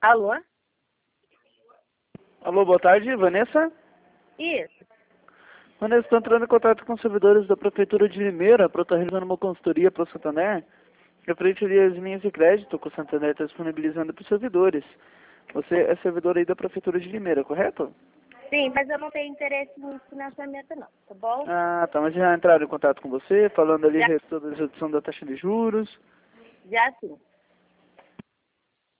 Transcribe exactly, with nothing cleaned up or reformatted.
Alô? Alô, boa tarde, Vanessa? Isso. Vanessa, estou entrando em contato com os servidores da Prefeitura de Limeira para estar realizando uma consultoria para o Santander, referente ali às linhas de crédito que o Santander está disponibilizando para os servidores. Você é servidor aí da Prefeitura de Limeira, correto? Sim, mas eu não tenho interesse no financiamento não, tá bom? Ah, tá, mas já entraram em contato com você, falando ali Já, sobre a redução da taxa de juros. já sim.